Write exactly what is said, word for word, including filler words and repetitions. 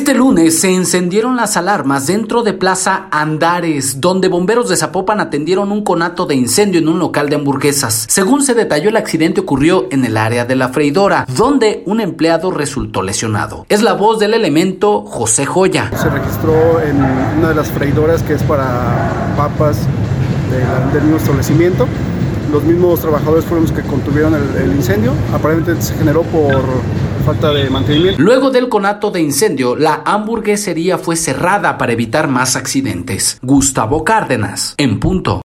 Este lunes se encendieron las alarmas dentro de Plaza Andares, donde bomberos de Zapopan atendieron un conato de incendio en un local de hamburguesas. Según se detalló, el accidente ocurrió en el área de la freidora, donde un empleado resultó lesionado. Es la voz del elemento José Joya. Se registró en una de las freidoras que es para papas de, del mismo establecimiento. Los mismos trabajadores fueron los que contuvieron el, el incendio. Aparentemente se generó por falta de mantenimiento. Luego del conato de incendio, la hamburguesería fue cerrada para evitar más accidentes. Gustavo Cárdenas, en punto.